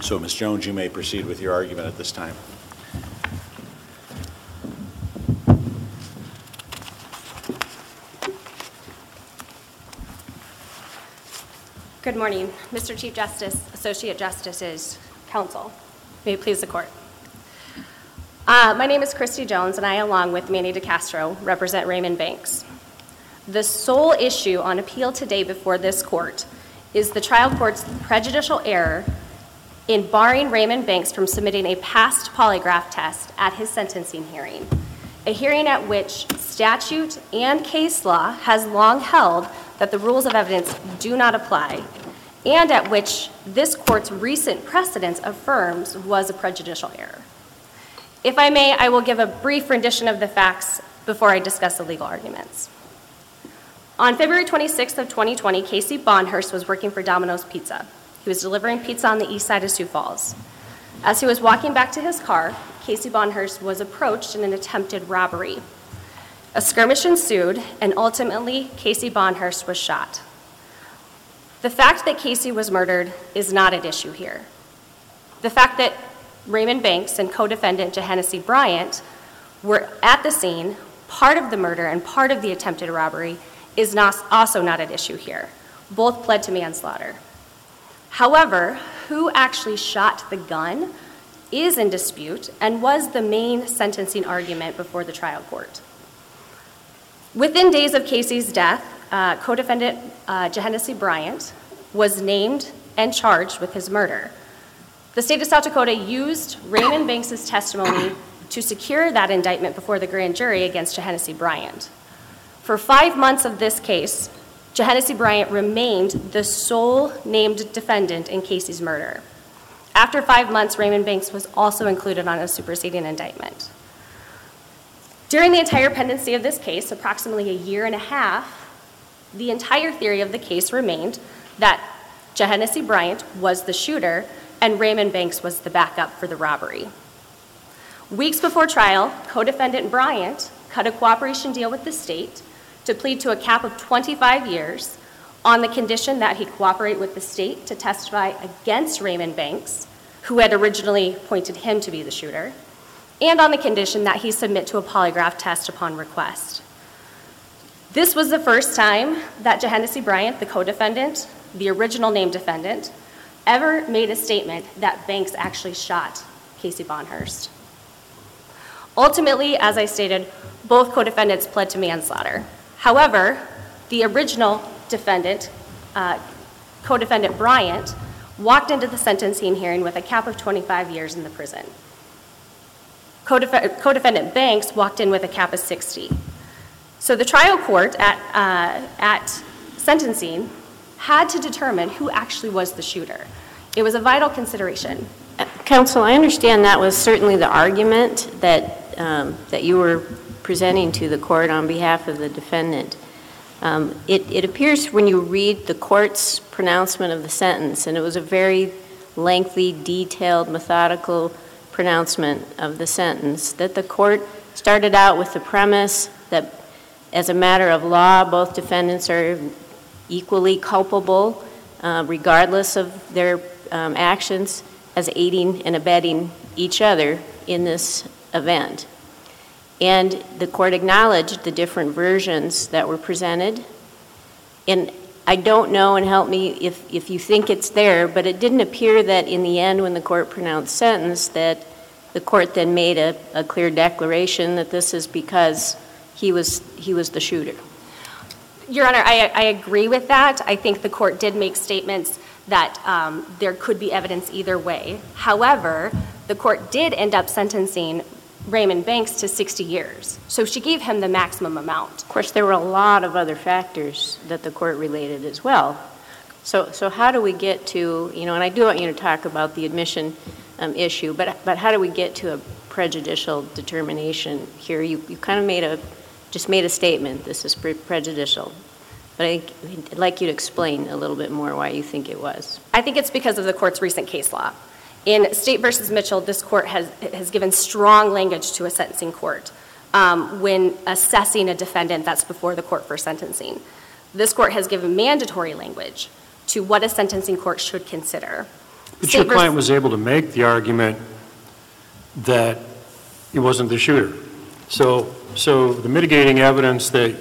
So, Ms. Jones, you may proceed with your argument at this time. Good morning, Mr. Chief Justice, Associate Justices, Counsel. May it please the Court. My name is Christy Jones, and I, along with Manny DeCastro, represent Raymond Banks. The sole issue on appeal today before this Court is the trial court's prejudicial error in barring Raymond Banks from submitting a past polygraph test at his sentencing hearing, a hearing at which statute and case law has long held that the rules of evidence do not apply, and at which this Court's recent precedence affirms was a prejudicial error. If I may, I will give a brief rendition of the facts before I discuss the legal arguments. On February 26th of 2020, Casey Bonhurst was working for Domino's Pizza. He was delivering pizza on the east side of Sioux Falls. As he was walking back to his car, Casey Bonhurst was approached in an attempted robbery. A skirmish ensued, and ultimately, Casey Bonhurst was shot. The fact that Casey was murdered is not at issue here. The fact that Raymond Banks and co-defendant Jahannesy Bryant were at the scene, part of the murder and part of the attempted robbery, is also not at issue here. Both pled to manslaughter. However, who actually shot the gun is in dispute and was the main sentencing argument before the trial court. Within days of Casey's death, co-defendant Jahannesy Bryant was named and charged with his murder. The state of South Dakota used Raymond Banks' testimony to secure that indictment before the grand jury against Jahannesy Bryant. For 5 months of this case, Jahannesy Bryant remained the sole named defendant in Casey's murder. After 5 months, Raymond Banks was also included on a superseding indictment. During the entire pendency of this case, approximately a year and a half, the entire theory of the case remained that Jahannesy Bryant was the shooter and Raymond Banks was the backup for the robbery. Weeks before trial, co-defendant Bryant cut a cooperation deal with the state to plead to a cap of 25 years on the condition that he cooperate with the state to testify against Raymond Banks, who had originally pointed him to be the shooter, and on the condition that he submit to a polygraph test upon request. This was the first time that Jahannesy Bryant, the co-defendant, the original named defendant, ever made a statement that Banks actually shot Casey Bonhurst. Ultimately, as I stated, both co-defendants pled to manslaughter. However, the original defendant, co-defendant Bryant, walked into the sentencing hearing with a cap of 25 years in the prison. Co-defendant Banks walked in with a cap of 60. So the trial court at sentencing had to determine who actually was the shooter. It was a vital consideration. Counsel, I understand that was certainly the argument that you were presenting to the court on behalf of the defendant. It appears when you read the court's pronouncement of the sentence, and it was a very lengthy, detailed, methodical pronouncement of the sentence, that the court started out with the premise that as a matter of law, both defendants are equally culpable, regardless of their actions, as aiding and abetting each other in this event. And the court acknowledged the different versions that were presented. And I don't know, and help me if you think it's there, but it didn't appear that in the end when the court pronounced sentence that the court then made a clear declaration that this is because he was the shooter. Your Honor, I agree with that. I think the court did make statements that there could be evidence either way. However, the court did end up sentencing Raymond Banks to 60 years. So she gave him the maximum amount. Of course, there were a lot of other factors that the court related as well. So how do we get to, and I do want you to talk about the admission issue, but how do we get to a prejudicial determination here? You kind of just made a statement, this is prejudicial. But I'd like you to explain a little bit more why you think it was. I think it's because of the court's recent case law. In State v. Mitchell, this court has given strong language to a sentencing court when assessing a defendant that's before the court for sentencing. This court has given mandatory language to what a sentencing court should consider. But your client was able to make the argument that he wasn't the shooter. So the mitigating evidence that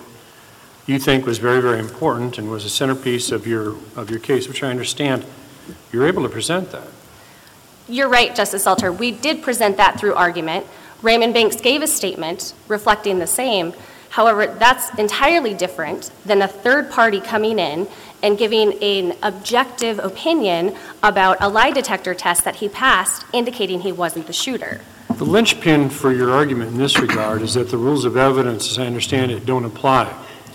you think was very, very important and was a centerpiece of your case, which I understand, you're able to present that. You're right, Justice Salter. We did present that through argument. Raymond Banks gave a statement reflecting the same. However, that's entirely different than a third party coming in and giving an objective opinion about a lie detector test that he passed, indicating he wasn't the shooter. The linchpin for your argument in this regard is that the rules of evidence, as I understand it, don't apply.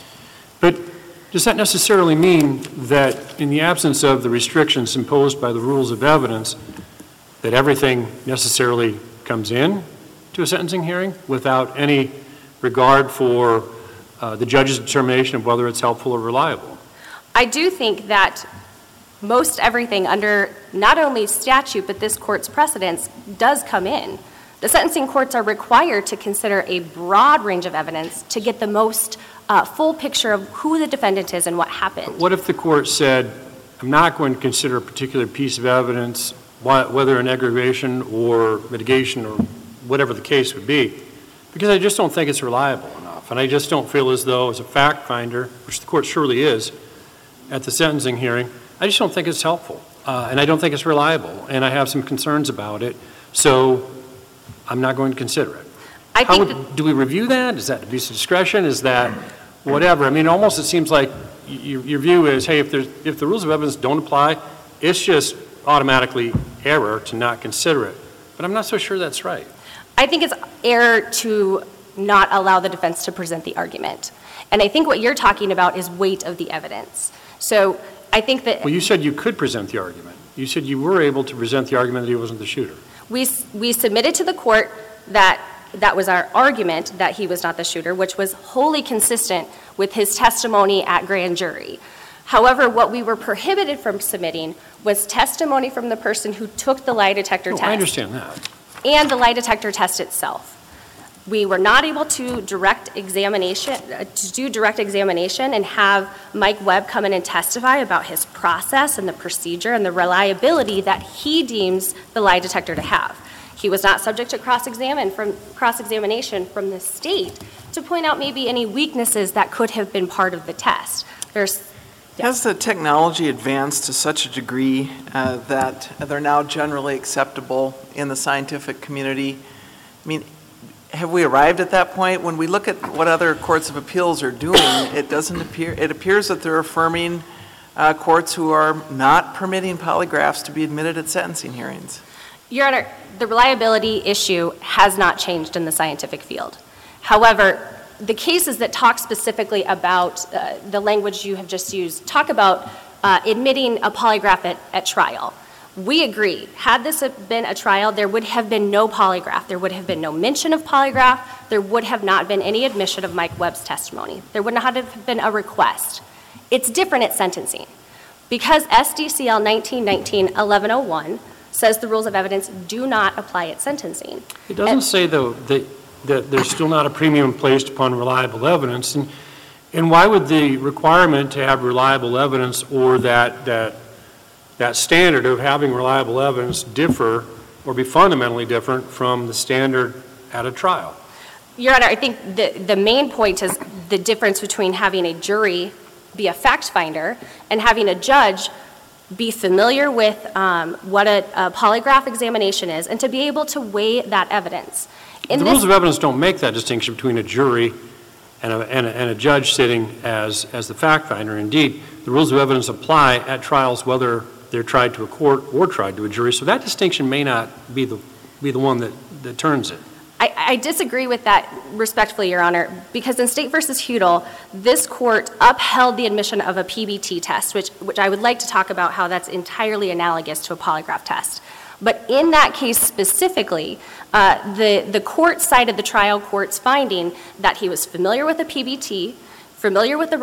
But does that necessarily mean that in the absence of the restrictions imposed by the rules of evidence, that everything necessarily comes in to a sentencing hearing without any regard for the judge's determination of whether it's helpful or reliable? I do think that most everything under not only statute but this court's precedents does come in. The sentencing courts are required to consider a broad range of evidence to get the most full picture of who the defendant is and what happened. But what if the court said, I'm not going to consider a particular piece of evidence, whether an aggravation or mitigation or whatever the case would be, because I just don't think it's reliable enough. And I just don't feel as though, as a fact finder, which the court surely is, at the sentencing hearing, I just don't think it's helpful. And I don't think it's reliable. And I have some concerns about it. So I'm not going to consider it. Do we review that? Is that abuse of discretion? Is that whatever? I mean, almost it seems like your view is, hey, if the rules of evidence don't apply, it's just automatically error to not consider it. But I'm not so sure that's right. I think it's error to not allow the defense to present the argument. And I think what you're talking about is weight of the evidence. So I think that... Well, you said you could present the argument. You said you were able to present the argument that he wasn't the shooter. We submitted to the court that was our argument that he was not the shooter, which was wholly consistent with his testimony at grand jury. However, what we were prohibited from submitting was testimony from the person who took the lie detector test. I understand that. And the lie detector test itself. We were not able to do direct examination and have Mike Webb come in and testify about his process and the procedure and the reliability that he deems the lie detector to have. He was not subject to cross-examination from the state to point out maybe any weaknesses that could have been part of the test. Has the technology advanced to such a degree that they're now generally acceptable in the scientific community? I mean, have we arrived at that point? When we look at what other courts of appeals are doing, it appears that they're affirming courts who are not permitting polygraphs to be admitted at sentencing hearings. Your Honor, the reliability issue has not changed in the scientific field. However, the cases that talk specifically about the language you have just used talk about admitting a polygraph at trial. We agree. Had this been a trial, there would have been no polygraph. There would have been no mention of polygraph. There would have not been any admission of Mike Webb's testimony. There would not have been a request. It's different at sentencing. Because SDCL 1919-1101 says the rules of evidence do not apply at sentencing. It doesn't say, though, that there's still not a premium placed upon reliable evidence. And why would the requirement to have reliable evidence or that standard of having reliable evidence differ or be fundamentally different from the standard at a trial? Your Honor, I think the main point is the difference between having a jury be a fact finder and having a judge be familiar with what a polygraph examination is and to be able to weigh that evidence. The rules of evidence don't make that distinction between a jury and a judge sitting as the fact finder. Indeed, the rules of evidence apply at trials whether they're tried to a court or tried to a jury. So that distinction may not be the one that turns it. I disagree with that respectfully, Your Honor, because in State v. Hudel, this court upheld the admission of a PBT test, which I would like to talk about how that's entirely analogous to a polygraph test. But in that case specifically, the court cited the trial court's finding that he was familiar with the PBT, familiar with the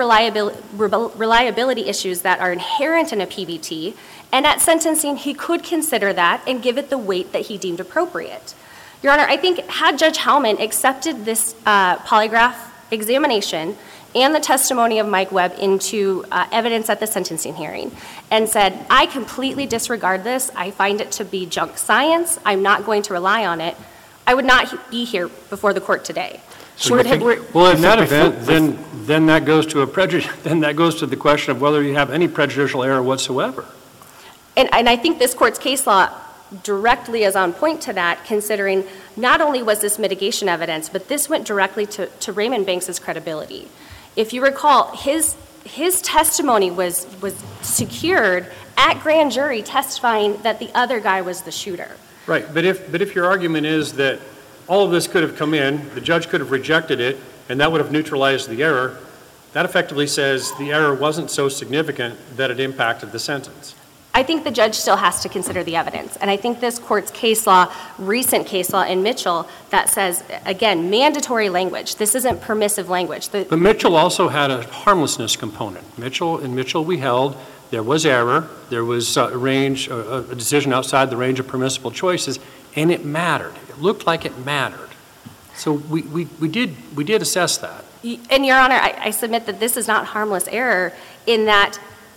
reliability issues that are inherent in a PBT, and at sentencing he could consider that and give it the weight that he deemed appropriate. Your Honor, I think had Judge Hellman accepted this polygraph examination and the testimony of Mike Webb into evidence at the sentencing hearing and said, I completely disregard this. I find it to be junk science. I'm not going to rely on it. I would not be here before the court today. Well, in that event, then that goes to then that goes to the question of whether you have any prejudicial error whatsoever. And I think this court's case law directly is on point to that, considering not only was this mitigation evidence, but this went directly to Raymond Banks' credibility. If you recall, his testimony was secured at grand jury testifying that the other guy was the shooter. Right, but if your argument is that all of this could have come in, the judge could have rejected it, and that would have neutralized the error, that effectively says the error wasn't so significant that it impacted the sentence. I think the judge still has to consider the evidence. And I think this court's case law, recent case law in Mitchell, that says, again, mandatory language. This isn't permissive language. But Mitchell also had a harmlessness component. In Mitchell we held there was error, there was a decision outside the range of permissible choices, and it mattered. It looked like it mattered. So we did assess that. And, Your Honor, I submit that this is not harmless error in that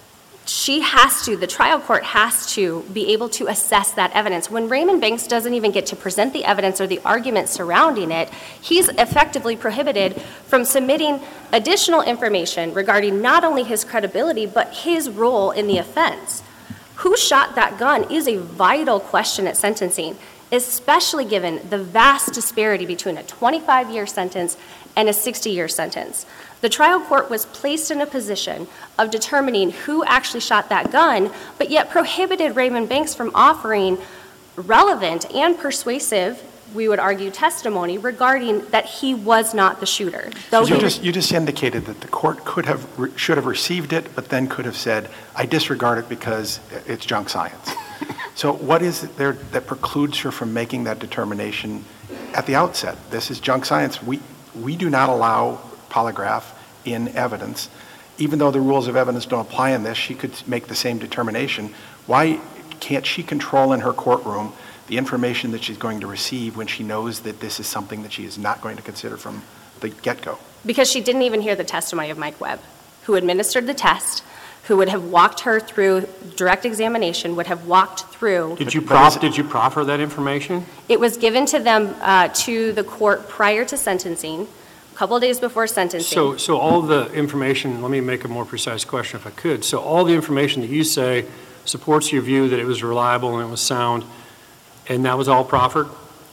the trial court has to be able to assess that evidence. When Raymond Banks doesn't even get to present the evidence or the argument surrounding it, he's effectively prohibited from submitting additional information regarding not only his credibility, but his role in the offense. Who shot that gun is a vital question at sentencing, especially given the vast disparity between a 25-year sentence and a 60-year sentence. The trial court was placed in a position of determining who actually shot that gun, but yet prohibited Raymond Banks from offering relevant and persuasive, we would argue, testimony regarding that he was not the shooter. You just indicated that the court should have received it, but then could have said, I disregard it because it's junk science. So what is it there that precludes her from making that determination at the outset? This is junk science. We do not allow polygraph in evidence. Even though the rules of evidence don't apply in this, she could make the same determination. Why can't she control in her courtroom the information that she's going to receive when she knows that this is something that she is not going to consider from the get-go? Because she didn't even hear the testimony of Mike Webb, who administered the test, who would have walked her through direct examination, would have walked through. Did you proffer that information? It was given to them, to the court prior to sentencing, a couple of days before sentencing. So all the information, let me make a more precise question if I could. So all the information that you say supports your view that it was reliable and it was sound, and that was all proffered?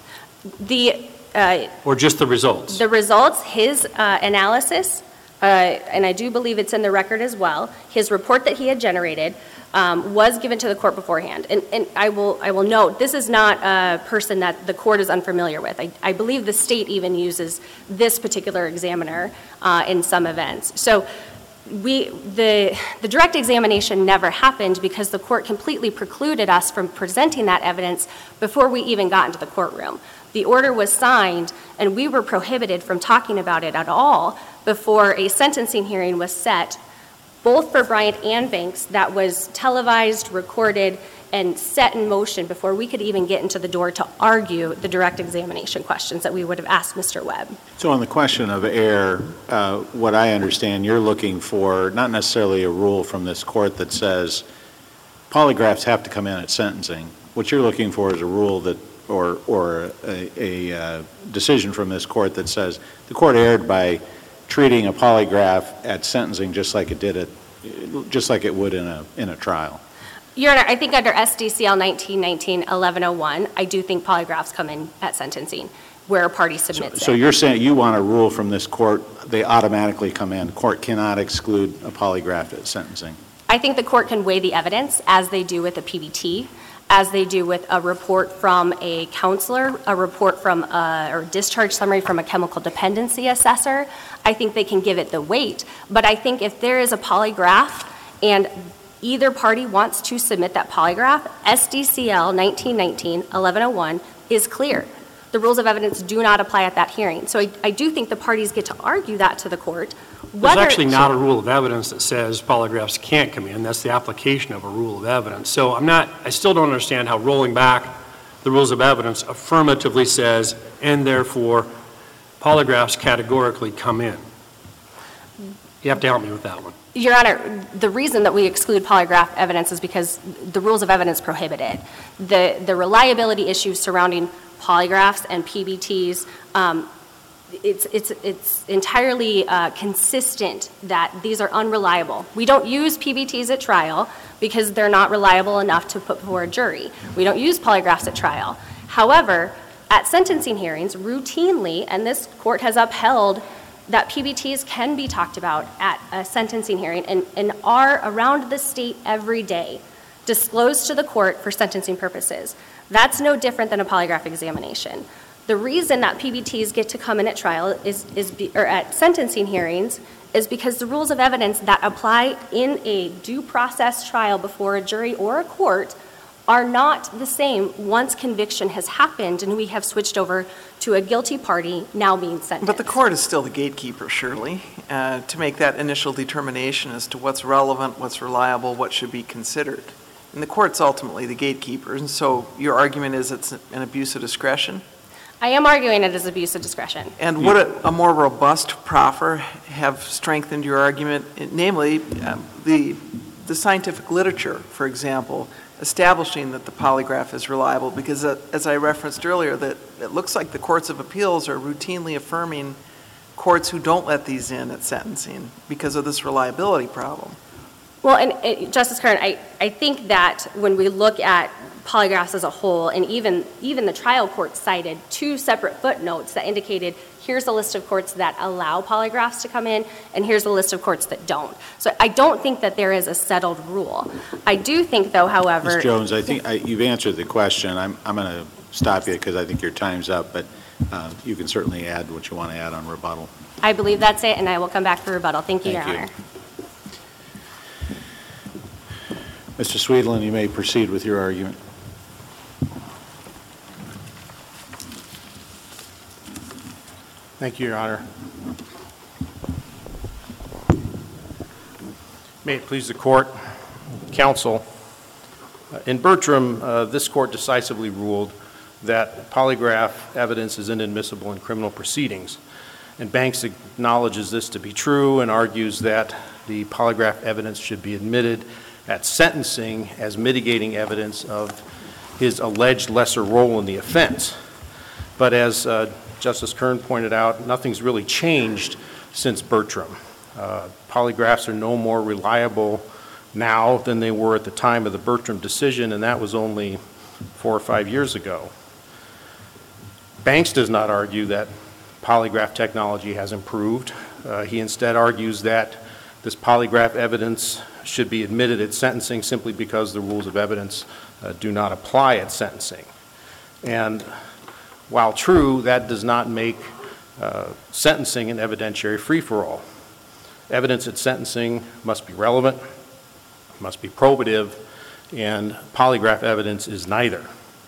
Or just the results? The results, his analysis, and I do believe it's in the record as well, his report that he had generated was given to the court beforehand. And I will note, this is not a person that the court is unfamiliar with. I believe the state even uses this particular examiner in some events. So the direct examination never happened because the court completely precluded us from presenting that evidence before we even got into the courtroom. The order was signed, and we were prohibited from talking about it at all before a sentencing hearing was set, both for Bryant and Banks, that was televised, recorded, and set in motion before we could even get into the door to argue the direct examination questions that we would have asked Mr. Webb. So on the question of error, what I understand, you're looking for not necessarily a rule from this court that says polygraphs have to come in at sentencing. What you're looking for is a rule that, or a decision from this court that says the court erred by treating a polygraph at sentencing just like it would in a trial. Your Honor, I think under SDCL 1919-1101, I do think polygraphs come in at sentencing where a party submits it. So you're saying you want a rule from this court, they automatically come in. The court cannot exclude a polygraph at sentencing. I think the court can weigh the evidence as they do with a PBT, as they do with a report from a counselor, a report from or discharge summary from a chemical dependency assessor. I think they can give it the weight. But I think if there is a polygraph and either party wants to submit that polygraph, SDCL 1919-1101 is clear. The rules of evidence do not apply at that hearing. So I do think the parties get to argue that to the court. There's actually not a rule of evidence that says polygraphs can't come in. That's the application of a rule of evidence. So I still don't understand how rolling back the rules of evidence affirmatively says, and therefore polygraphs categorically come in. You have to help me with that one. Your Honor, the reason that we exclude polygraph evidence is because the rules of evidence prohibit it. The reliability issues surrounding polygraphs and PBTs, it's entirely consistent that these are unreliable. We don't use PBTs at trial because they're not reliable enough to put before a jury. We don't use polygraphs at trial. However, at sentencing hearings, routinely, and this court has upheld that PBTs can be talked about at a sentencing hearing and are around the state every day, disclosed to the court for sentencing purposes. That's no different than a polygraph examination. The reason that PBTs get to come in at trial or at sentencing hearings is because the rules of evidence that apply in a due process trial before a jury or a court are not the same once conviction has happened and we have switched over to a guilty party now being sentenced. But the court is still the gatekeeper, surely, to make that initial determination as to what's relevant, what's reliable, what should be considered. And the court's ultimately the gatekeeper, and so your argument is it's an abuse of discretion? I am arguing it as abuse of discretion. And would a more robust proffer have strengthened your argument, namely the scientific literature, for example, establishing that the polygraph is reliable? Because as I referenced earlier, that it looks like the courts of appeals are routinely affirming courts who don't let these in at sentencing because of this reliability problem. Well, and Justice Kern, I think that when we look at polygraphs as a whole, and even the trial court cited 2 separate footnotes that indicated here's a list of courts that allow polygraphs to come in, and here's a list of courts that don't. So I don't think that there is a settled rule. I do think, though, however— Ms. Jones, I think you've answered the question. I'm going to stop you because I think your time's up, but you can certainly add what you want to add on rebuttal. I believe that's it, and I will come back for rebuttal. Thank you, Your Honor. Mr. Sweetland, you may proceed with your argument. Thank you, Your Honor. May it please the court, counsel. In Bertram, this court decisively ruled that polygraph evidence is inadmissible in criminal proceedings. And Banks acknowledges this to be true and argues that the polygraph evidence should be admitted at sentencing as mitigating evidence of his alleged lesser role in the offense. But as Justice Kern pointed out, nothing's really changed since Bertram. Polygraphs are no more reliable now than they were at the time of the Bertram decision, and that was only 4 or 5 years ago. Banks does not argue that polygraph technology has improved. He instead argues that this polygraph evidence should be admitted at sentencing simply because the rules of evidence do not apply at sentencing. And while true, that does not make sentencing an evidentiary free-for-all. Evidence at sentencing must be relevant, must be probative, and polygraph evidence is neither.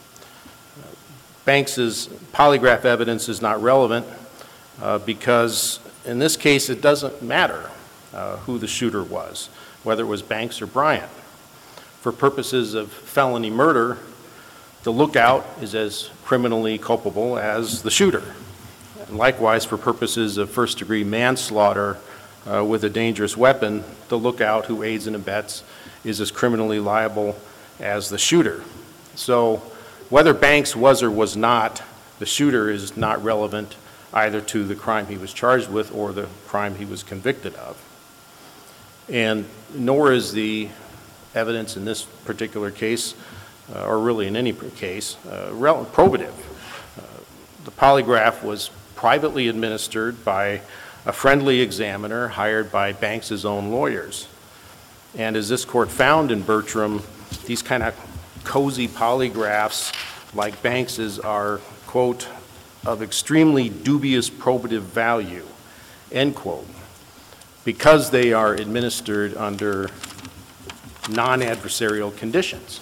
Banks's polygraph evidence is not relevant because in this case it doesn't matter who the shooter was, whether it was Banks or Bryant. For purposes of felony murder, the lookout is as criminally culpable as the shooter. And likewise, for purposes of first-degree manslaughter with a dangerous weapon, the lookout who aids and abets is as criminally liable as the shooter. So whether Banks was or was not the shooter is not relevant either to the crime he was charged with or the crime he was convicted of. And nor is the evidence in this particular case, or really in any case, probative. The polygraph was privately administered by a friendly examiner hired by Banks's own lawyers. And as this court found in Bertram, these kind of cozy polygraphs like Banks's are, quote, of extremely dubious probative value, end quote, because they are administered under non-adversarial conditions.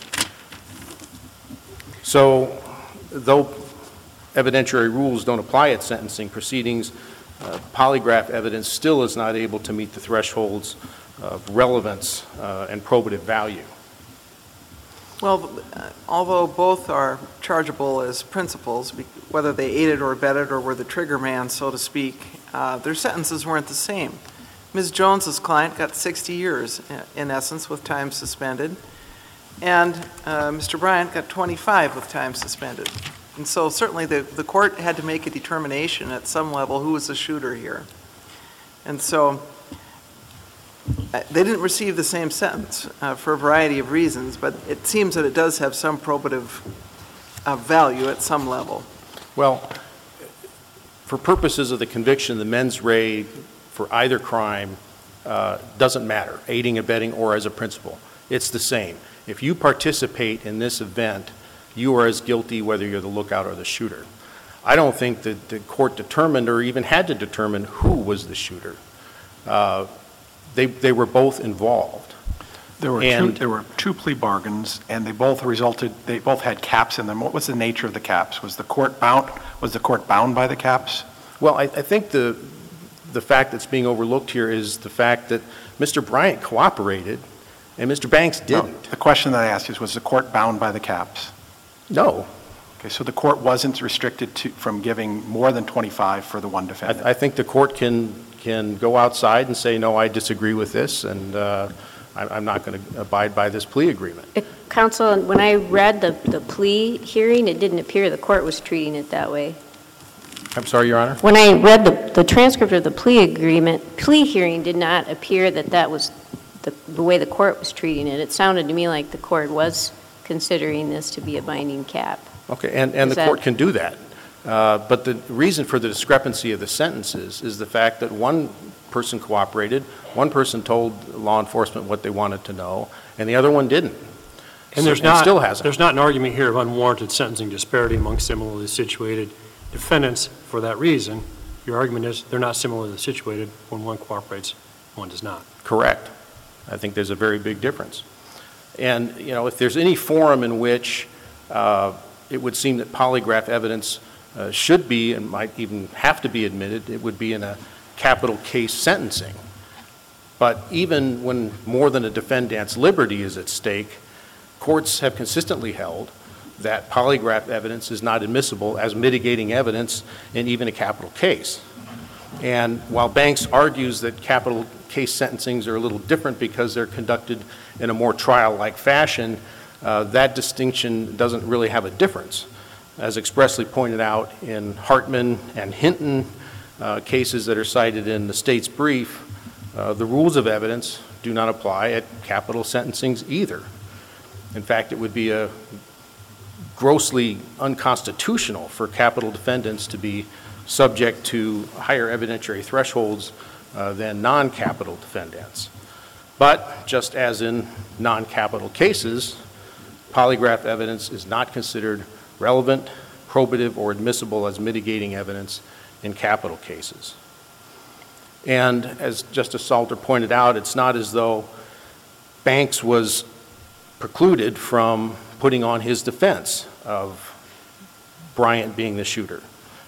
So, though evidentiary rules don't apply at sentencing proceedings, polygraph evidence still is not able to meet the thresholds of relevance and probative value. Well, although both are chargeable as principals, whether they aided or abetted or were the trigger man, so to speak, their sentences weren't the same. Ms. Jones's client got 60 years, in essence, with time suspended, and Mr. Bryant got 25 with time suspended. And so certainly the court had to make a determination at some level who was the shooter here. And so they didn't receive the same sentence for a variety of reasons, but it seems that it does have some probative value at some level. Well, for purposes of the conviction, the mens rea for either crime doesn't matter, aiding, abetting, or as a principal. It's the same. If you participate in this event, you are as guilty whether you're the lookout or the shooter. I don't think that the court determined or even had to determine who was the shooter. They were both involved. There were two plea bargains, and they both had caps in them. What was the nature of the caps? Was the court bound by the caps? Well, I think the fact that's being overlooked here is the fact that Mr. Bryant cooperated and Mr. Banks didn't. No, the question that I asked is, was the court bound by the caps? No. Okay, so the court wasn't restricted from giving more than 25 for the one defendant? I think the court can go outside and say, no, I disagree with this, and I'm not going to abide by this plea agreement. Counsel, when I read the plea hearing, it didn't appear the court was treating it that way. I'm sorry, Your Honor? When I read the transcript of the plea hearing did not appear that was the way the court was treating it. It sounded to me like the court was considering this to be a binding cap. Okay, and the court can do that. But the reason for the discrepancy of the sentences is the fact that one person cooperated, one person told law enforcement what they wanted to know, and the other one didn't. And still hasn't. There's not an argument here of unwarranted sentencing disparity among similarly situated defendants for that reason. Your argument is they're not similarly situated when one cooperates, one does not. Correct. I think there's a very big difference. And, you know, if there's any forum in which it would seem that polygraph evidence should be and might even have to be admitted, it would be in a capital case sentencing. But even when more than a defendant's liberty is at stake, courts have consistently held that polygraph evidence is not admissible as mitigating evidence in even a capital case. And while Banks argues that capital case sentencings are a little different because they're conducted in a more trial-like fashion, that distinction doesn't really have a difference. As expressly pointed out in Hartman and Hinton, cases that are cited in the state's brief, the rules of evidence do not apply at capital sentencings either. In fact, it would be grossly unconstitutional for capital defendants to be subject to higher evidentiary thresholds than non-capital defendants. But just as in non-capital cases, polygraph evidence is not considered relevant, probative, or admissible as mitigating evidence in capital cases. And as Justice Salter pointed out, it's not as though Banks was precluded from putting on his defense of Bryant being the shooter.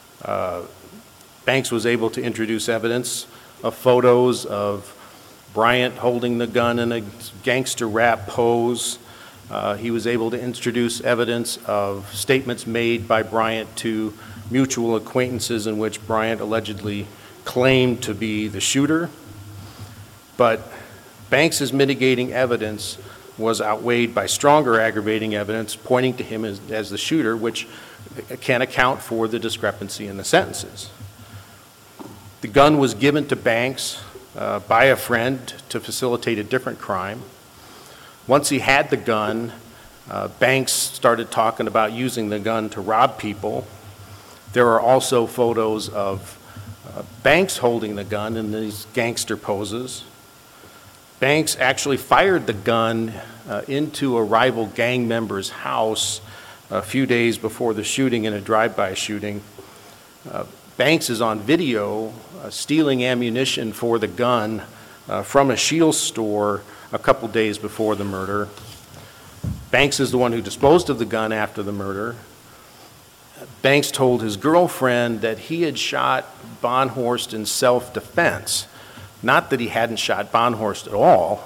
Banks was able to introduce evidence of photos of Bryant holding the gun in a gangster rap pose. He was able to introduce evidence of statements made by Bryant to mutual acquaintances in which Bryant allegedly claimed to be the shooter. But Banks's mitigating evidence was outweighed by stronger aggravating evidence pointing to him as the shooter, which can account for the discrepancy in the sentences. The gun was given to Banks by a friend to facilitate a different crime. Once he had the gun, Banks started talking about using the gun to rob people. There are also photos of Banks holding the gun in these gangster poses. Banks actually fired the gun into a rival gang member's house a few days before the shooting in a drive-by shooting. Banks is on video stealing ammunition for the gun from a Scheels store a couple days before the murder. Banks is the one who disposed of the gun after the murder. Banks told his girlfriend that he had shot Bonhorst in self-defense, not that he hadn't shot Bonhorst at all.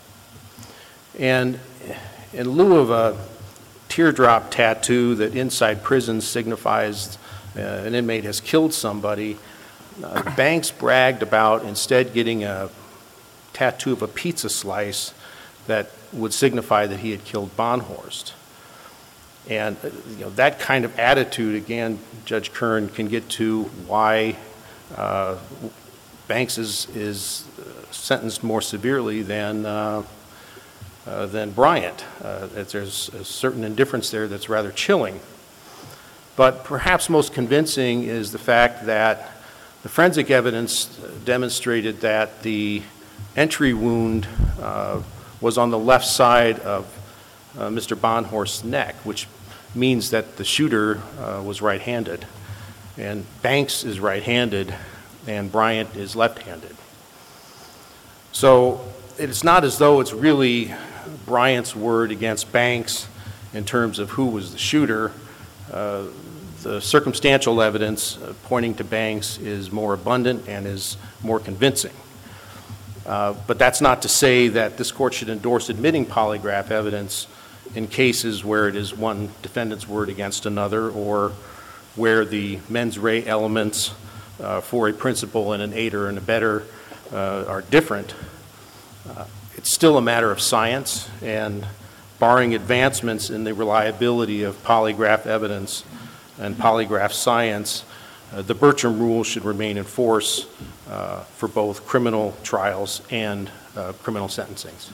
And in lieu of a teardrop tattoo that inside prison signifies an inmate has killed somebody, Banks bragged about instead getting a tattoo of a pizza slice that would signify that he had killed Bonhorst. And that kind of attitude, again, Judge Kern, can get to why Banks is sentenced more severely than Bryant. There's a certain indifference there that's rather chilling. But perhaps most convincing is the fact that the forensic evidence demonstrated that the entry wound was on the left side of Mr. Bonhorst's neck, which means that the shooter was right-handed. And Banks is right-handed, and Bryant is left-handed. So it's not as though it's really Bryant's word against Banks in terms of who was the shooter. The circumstantial evidence pointing to Banks is more abundant and is more convincing. But that's not to say that this court should endorse admitting polygraph evidence in cases where it is one defendant's word against another, or where the mens rea elements for a principal and an aider and abetter are different. It's still a matter of science, and barring advancements in the reliability of polygraph evidence and polygraph science, the Bertram rule should remain in force for both criminal trials and criminal sentencings.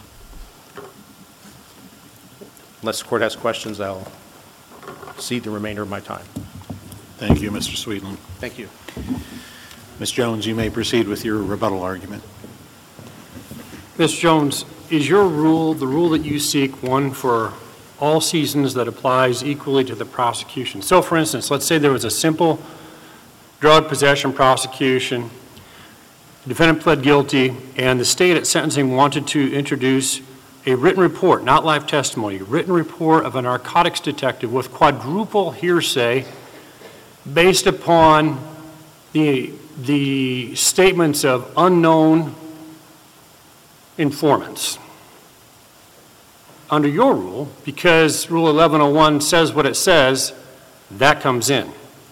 Unless the court has questions, I'll cede the remainder of my time. Thank you, Mr. Sweetland. Thank you. Ms. Jones, you may proceed with your rebuttal argument. Ms. Jones, is your rule, the rule that you seek, one for all seasons that applies equally to the prosecution? So, for instance, let's say there was a simple drug possession prosecution, the defendant pled guilty, and the state at sentencing wanted to introduce a written report, not live testimony, a written report of a narcotics detective with quadruple hearsay based upon the statements of unknown informants. Under your rule, because Rule 1101 says what it says, that comes in.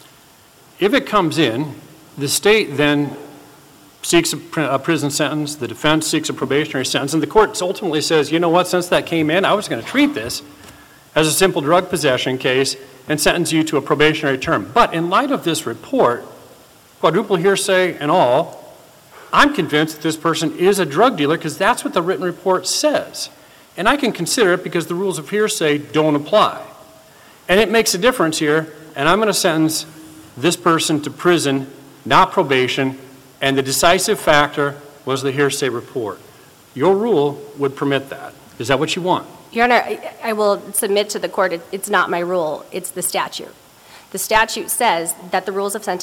If it comes in, the state then seeks a prison sentence, the defense seeks a probationary sentence, and the court ultimately says, you know what, since that came in, I was going to treat this as a simple drug possession case and sentence you to a probationary term. But in light of this report, quadruple hearsay and all, I'm convinced that this person is a drug dealer because that's what the written report says. And I can consider it because the rules of hearsay don't apply. And it makes a difference here, and I'm going to sentence this person to prison, not probation, and the decisive factor was the hearsay report. Your rule would permit that. Is that what you want? Your Honor, I will submit to the court, it's not my rule, it's the statute. The statute says that the rules of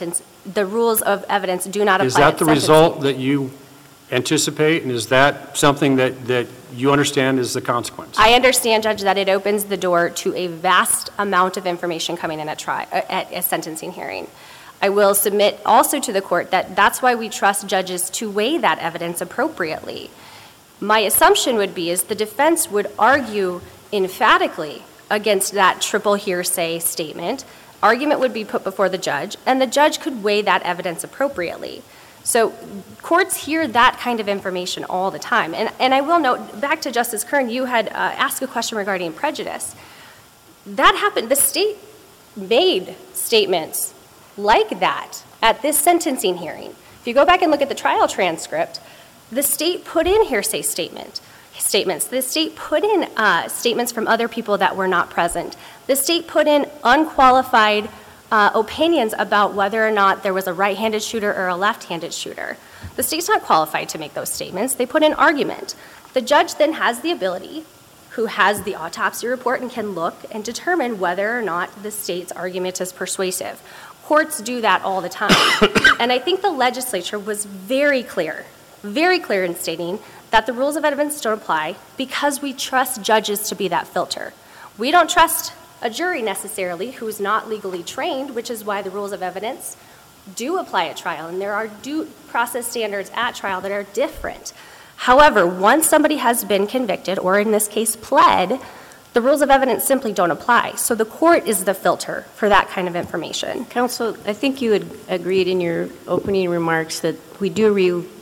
evidence do not apply. Is that the result that you anticipate, and is that something that you understand is the consequence? I understand, Judge, that it opens the door to a vast amount of information coming in at a sentencing hearing. I will submit also to the court that that's why we trust judges to weigh that evidence appropriately. My assumption would be is the defense would argue emphatically against that triple hearsay statement. Argument would be put before the judge, and the judge could weigh that evidence appropriately. So courts hear that kind of information all the time. And I will note, back to Justice Kern, you had asked a question regarding prejudice. That happened. The state made statements like that at this sentencing hearing. If you go back and look at the trial transcript, the state put in hearsay statements. The state put in statements from other people that were not present. The state put in unqualified opinions about whether or not there was a right-handed shooter or a left-handed shooter. The state's not qualified to make those statements. They put in argument. The judge then has the ability, who has the autopsy report and can look and determine whether or not the state's argument is persuasive. Courts do that all the time. And I think the legislature was very clear in stating that the rules of evidence don't apply because we trust judges to be that filter. We don't trust a jury necessarily who's not legally trained, which is why the rules of evidence do apply at trial, and there are due process standards at trial that are different. However, once somebody has been convicted, or in this case pled, the rules of evidence simply don't apply. So the court is the filter for that kind of information. Counsel, I think you had agreed in your opening remarks that we do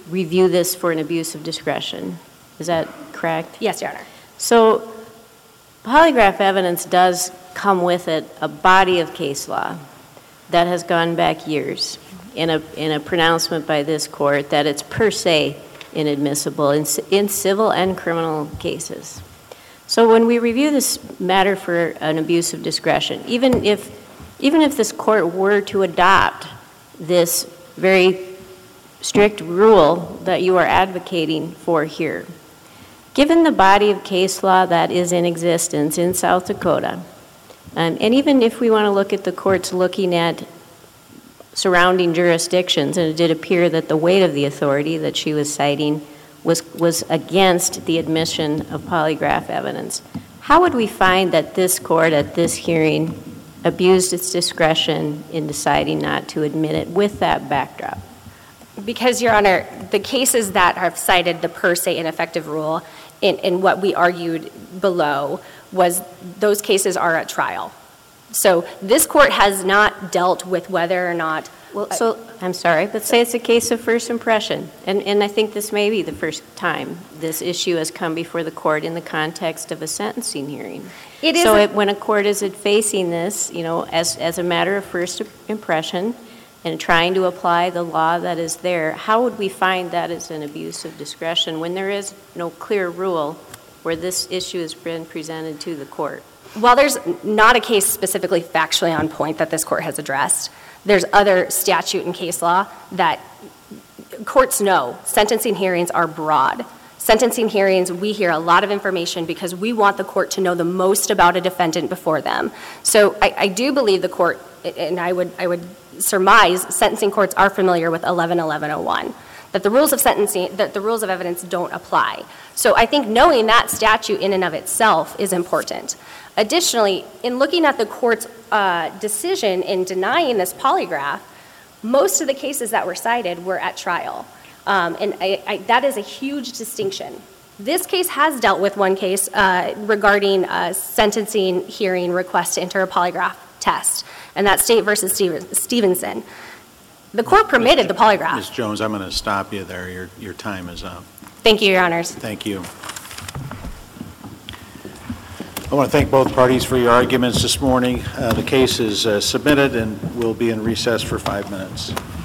review this for an abuse of discretion. Is that correct? Yes, Your Honor. So polygraph evidence does come with it a body of case law that has gone back years in a pronouncement by this court that it's per se inadmissible in civil and criminal cases. So when we review this matter for an abuse of discretion, even if this court were to adopt this very strict rule that you are advocating for here, given the body of case law that is in existence in South Dakota, and even if we want to look at the courts looking at surrounding jurisdictions, and it did appear that the weight of the authority that she was citing was against the admission of polygraph evidence, how would we find that this court at this hearing abused its discretion in deciding not to admit it with that backdrop? Because, Your Honor, the cases that have cited the per se ineffective rule in what we argued below was those cases are at trial. So this court has not dealt with whether or not. Well, so I'm sorry, but say it's a case of first impression, and I think this may be the first time this issue has come before the court in the context of a sentencing hearing. It is. So when a court is facing this, as a matter of first impression, and trying to apply the law that is there, how would we find that is an abuse of discretion when there is no clear rule where this issue has been presented to the court? While there's not a case specifically factually on point that this court has addressed, there's other statute and case law that courts know sentencing hearings are broad. Sentencing hearings, we hear a lot of information because we want the court to know the most about a defendant before them. So I do believe the court, and I would surmise sentencing courts are familiar with 11-1101, that the rules of sentencing, that the rules of evidence don't apply. So I think knowing that statute in and of itself is important. Additionally, in looking at the court's decision in denying this polygraph, most of the cases that were cited were at trial. And that is a huge distinction. This case has dealt with one case regarding a sentencing hearing request to enter a polygraph test, and that's State versus Stevenson. The court permitted the polygraph. Ms. Jones, I'm going to stop you there. Your time is up. Thank you, Your Honors. Thank you. I want to thank both parties for your arguments this morning. The case is submitted and will be in recess for 5 minutes.